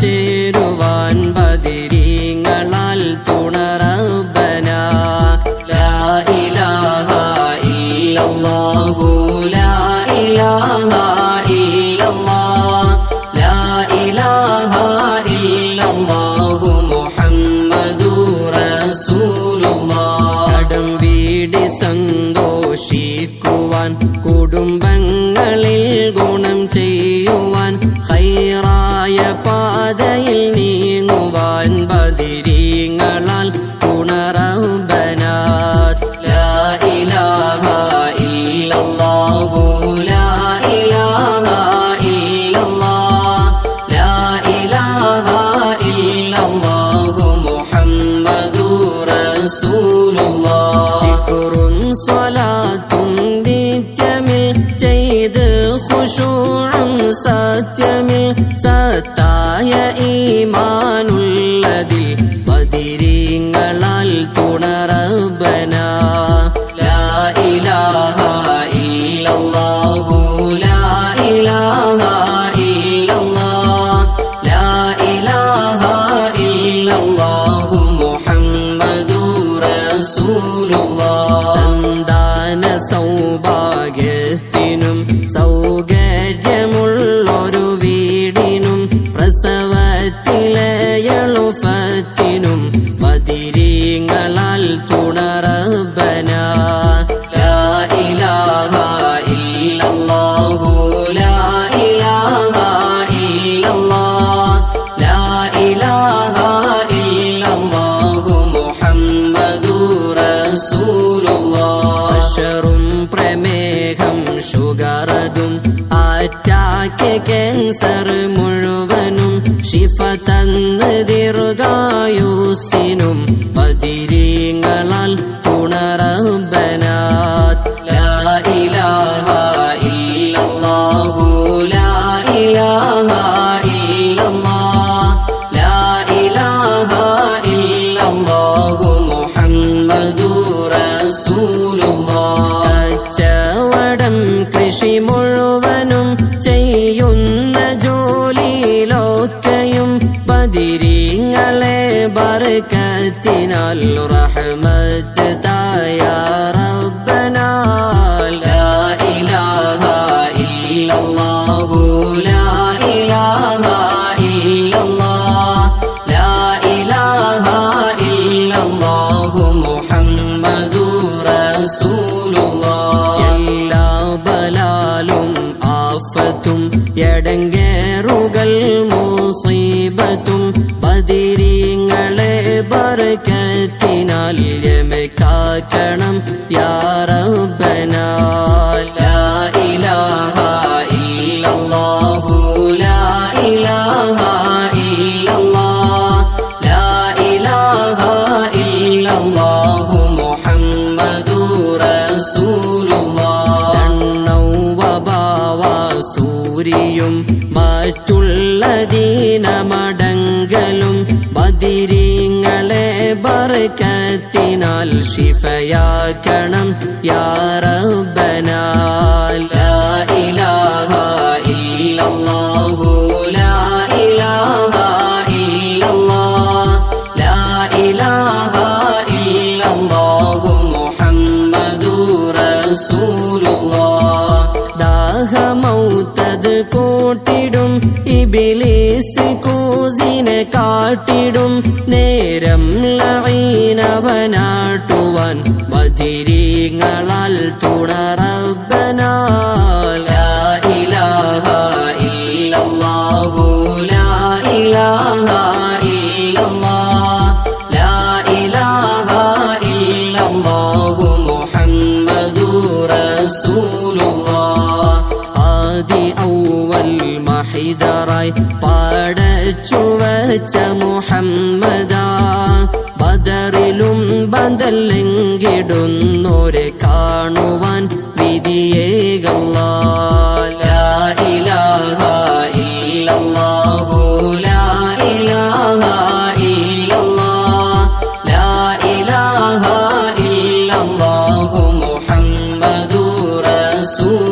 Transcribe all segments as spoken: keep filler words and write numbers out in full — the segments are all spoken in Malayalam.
ചേരുവാൻ ബദരീങ്ങളാൽ തുണ റബ്ബനാ. ലാ ഇലാഹ ഇല്ലല്ലാഹു ലാ ഇലാഹ ഇല്ലല്ലാഹ് ലാ ഇലാഹ ഇല്ലല്ലാഹു മുഹമ്മദുർ റസൂലുള്ളാഹ്. കടം വീടി സന്തോഷിക്കുവാൻ കുടുംബങ്ങളിൽ ഗുണം ചെയ്യുവാൻ ഖൈറായ പാതയിൽ നീങ്ങുവാൻ ബദരീങ്ങളാൽ തുണ റബ്ബനാ. ലാ ഇലാഹ ഇല്ലല്ലാഹു ലാ ഇലാഹ ഇല്ലല്ലാഹ് ലാ ഇലാഹ ഇല്ലല്ലാഹു മുഹമ്മദുർ റസൂലുള്ളാഹ്. ദിക്റും സ്വലാത്തും നിത്യമിൽ ചെയ്ത് ഖുശൂഉം സത്യമിൽ സത്തായ ഈമാനുള്ളതിൽ ബദരീങ്ങളാൽ തുണ റബ്ബനാ. ലാ ഇലാഹ ഇല്ലല്ലാഹു ലാ ഇലാഹ ഇല്ലല്ലാഹ് ലാ ഇലാഹ ഇല്ലല്ലാഹു മുഹമ്മദുർ റസൂലുള്ളാഹ്. സന്താന സൗഭാഗ്യത്തിനും സൗകര്യമുള്ളൊരു വീടിനും പ്രസവത്തിലെ എളുപ്പത്തിനും ബദരീങ്ങളാൽ തുണ റബ്ബനാ. ലാ ഇലാഹ ഇല്ലല്ലാഹു ലാ ഇലാഹ ഇല്ലല്ലാഹ് ലാ ഇലാഹ ഇല്ലല്ലാഹു മുഹമ്മദുർ റസൂലുള്ളാഹ്. അശറും പ്രമേഹം ഷുഗറതും അറ്റാക്ക് ക്യാൻസർ മുഴുവനും ശിഫ തന്ന് ദീർഘായുസ്സിനും ബദരീങ്ങളാൽ തുണ റബ്ബനാ. ലാ ഇലാഹ ഇല്ലല്ലാഹു ലാ ഇലാഹ ഇല്ലല്ലാഹ് ലാ ഇലാഹ ഇല്ലല്ലാഹു മുഹമ്മദുർ റസൂലുള്ളാഹ്. കച്ചവടം കൃഷി മുഴുവനും ചെയ്യുന്ന ജോലിയിലൊക്കെയും ബദരീങ്ങളെ ബർക്കത്തിനാൽ റഹ്മത്ത് തായ റബ്ബനാ. ലാ ഇലാഹ ഇല്ലല്ലാഹു ലാ ഇലാഹ ഇല്ലല്ലാഹ് ലാ ഇലാഹ ഇല്ലല്ലാഹു മുഹമ്മദുർ റസൂലുള്ളാഹ്. എല്ലാ ബലാലും ആഫത്തും എടങ്ങേറുകൾ മുസീബത്തും ബദരീങ്ങളെ ബർക്കത്തിനാൽ യമകാക്കണം യാ റബ്ബനാ. ലാ ഇലാഹ ഇല്ലല്ലാഹു ലാ ഇലാഹ ഇല്ലല്ലാഹ് ലാ ഇലാഹ ഇല്ലല്ലാഹു മുഹമ്മദുർ റസൂലുള്ളാഹ്. ദണ്ണൗവബാവ സൂരിയും മറ്റുള്ള ദീനമടങ്കലും ബദരീങ്ങളെ ബർക്കത്തിനാൽ ശിഫയാക്കണം യാ റബ്ബനാ. ലാ ഇലാഹ ഇല്ലല്ലാഹു ലാ ഇലാഹ ഇല്ലല്ലാഹ് ലാ ഇലാഹ ഇല്ലല്ലാഹു മുഹമ്മദുർ റസൂലുള്ളാഹ്. ദാഹമൗത്തത് കൂട്ടിടും ഇബ്ലീസ് കൂസിനെ കാട്ടിടും നേരം ലഈനവനാട്ടുവാൻ ബദരീങ്ങളാൽ തുണ റബ്ബനാ. ലാ ഇലാഹ ഇല്ലല്ലാഹു ലാ ഇലാഹ ഇല്ലല്ലാഹ് ലാ ഇലാഹ ഇല്ലല്ലാഹു മുഹമ്മദുർ റസൂലുള്ളാഹ്. ആദി ഔവൽ മഹിദറായി പടച്ചു വച്ച മുഹമ്മദാ ബദറിലും ബദലെങ്കിടുന്നോരെ കാണുവാൻ വിധിയേകല്ലാ. ലാ ഇലാഹ ഇല്ലല്ലാഹു ലാ ഇലാഹ ഇല്ലല്ലാഹ് ലാ ഇലാഹ ഇല്ലല്ലാഹു മുഹമ്മദുർ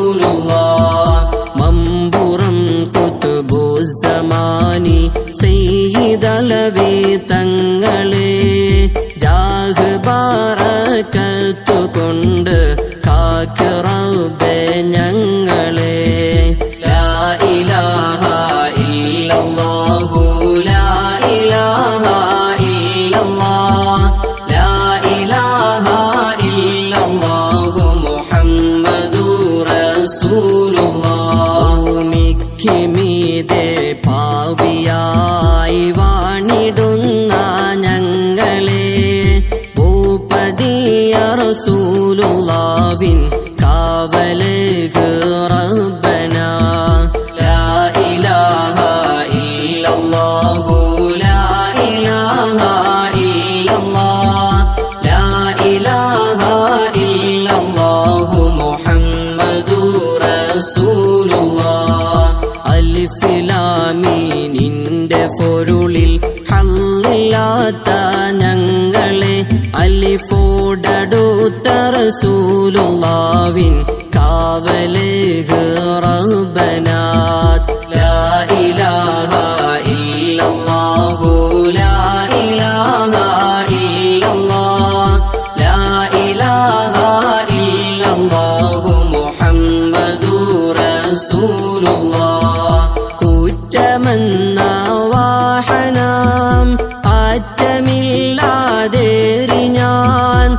റസൂലുള്ളാഹ്. മമ്പുറം ഖുത്ബുസ്സമാനി സയ്യിദ് സയ്യിദലവി തങ്ങളെ ജാഹ് ബറകത്തുകൊണ്ട് കാക്ക് റബ്ബേ ഞങ്ങളെ ലാ ഇലാഹ ഇല്ലല്ലാഹു ലാ ഇലാഹ ഇല്ലല്ലാഹ് ലാ ഇലാഹ ഇല്ലല്ലാഹു മുഹമ്മദുർ റസൂലുള്ളാഹ് ഭൂമിക്കുമീതെ പാപിയായി വാണിടുന്ന ഞങ്ങളെ ഭൂപതിയ റസൂലുള്ളാഹിൻ കാവലേക് റബ്ബനാ ലാ ഇലാഹ ഇല്ലല്ലാഹു ലാ ഇലാഹ ഇല്ലല്ലാഹ് ലാ ഇലാഹ ഇല്ലല്ലാഹു മുഹമ്മദുർ റസൂലുള്ളാഹ് അലിഫ് ലാം മീമിന്റെ പൊരുളിൽ ഹല്ലില്ലാത്ത ഞങ്ങളെ അലിഫോടടുത്ത റസൂലുള്ളാഹിൻ കാവലേക് റബ്ബനാ ലാ ഇലാഹ ഇല്ലല്ലാഹു ലാ ഇലാഹ ഇല്ലല്ലാഹ് ലാ ഇലാഹ ഇല്ലല്ലാഹു മുഹമ്മദുർ റസൂലുള്ളാഹ് കുറ്റമെന്ന വാഹനം അറ്റമില്ലാതേറി ഞാൻ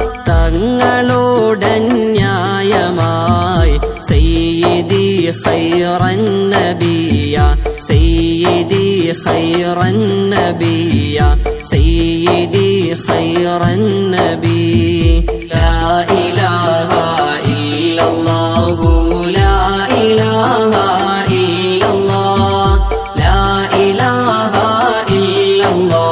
തങ്ങളോടന്യായമായി സയ്യിദി ഖൈറൻ നബിയ സയ്യിദി ഖൈറൻ നബിയ സയ്യിദി ഖൈറൻ നബി ലാ ഇലാഹ ഇല്ലല്ലാഹു ലാ ഇലാഹ ഇല്ലല്ലാഹ് ലാ ഇലാഹ ഇല്ലല്ലാഹ്